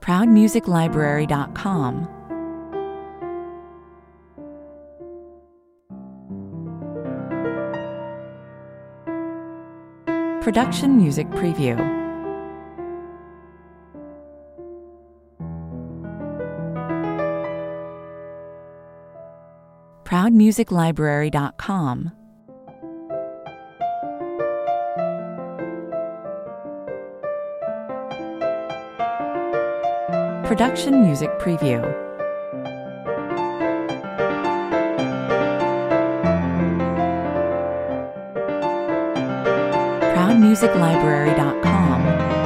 ProudMusicLibrary.com. Production Music Preview. ProudMusicLibrary.com. Production Music Preview. ProudMusicLibrary.com.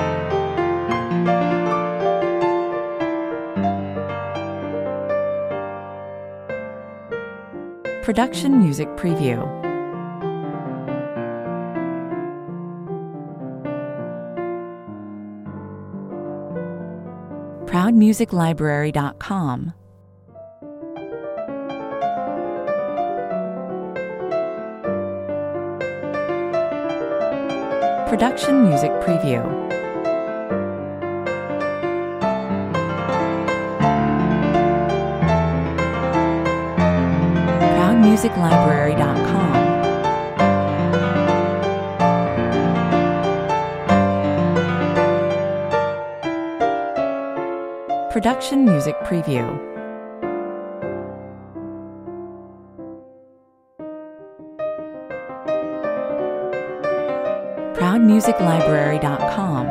Production Music Preview. ProudMusicLibrary.com. Production Music Preview. ProudMusicLibrary.com. Production Music Preview. ProudMusicLibrary.com.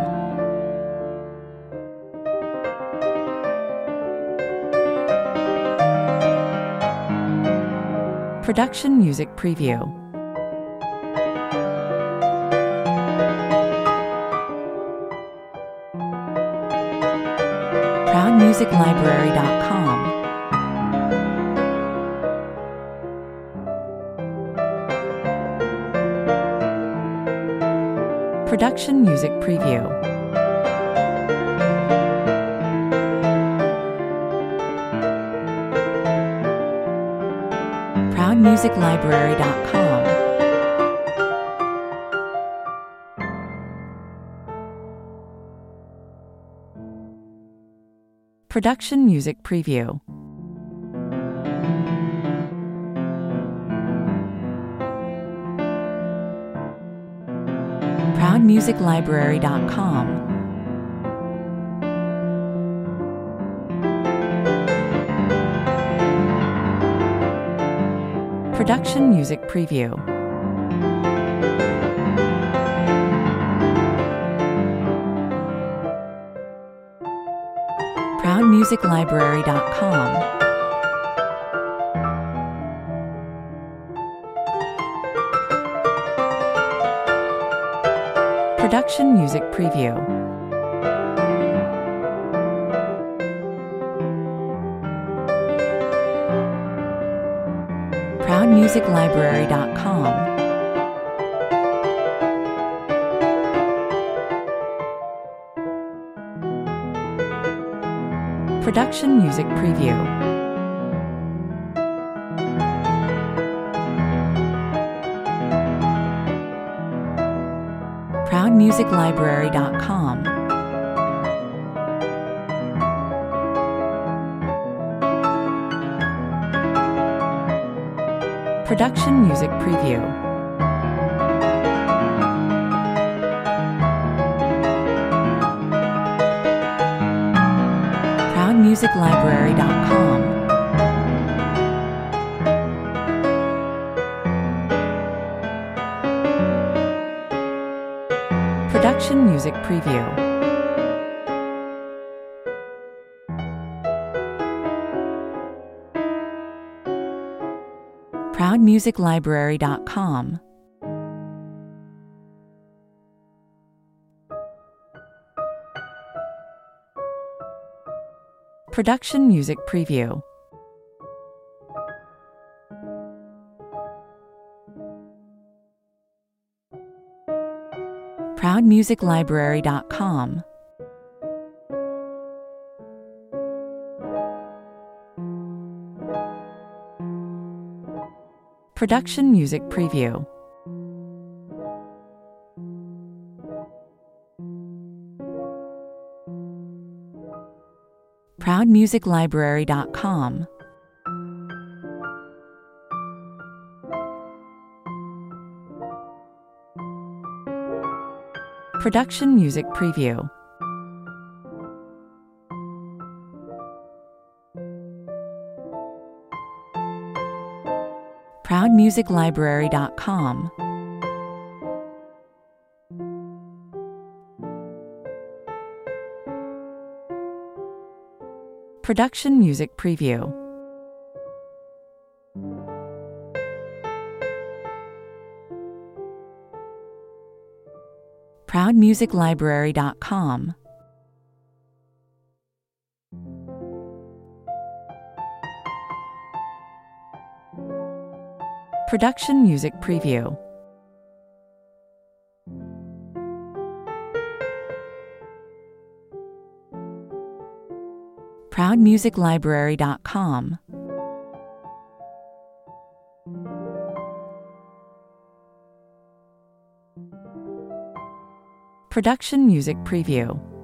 Production Music Preview. ProudMusicLibrary.com. Production Music Preview. ProudMusicLibrary.com. Production Music Preview. ProudMusicLibrary.com. Production Music Preview. ProudMusicLibrary.com. Production Music Preview. ProudMusicLibrary.com. Production Music Preview. ProudMusicLibrary.com. Production Music Preview. ProudMusicLibrary.com. Production Music Preview. ProudMusicLibrary.com. Production Music Preview. ProudMusicLibrary.com. Production Music Preview. ProudMusicLibrary.com. Production Music Preview. ProudMusicLibrary.com. Production Music Preview. ProudMusicLibrary.com. Production Music Preview. ProudMusicLibrary.com. Production Music Preview.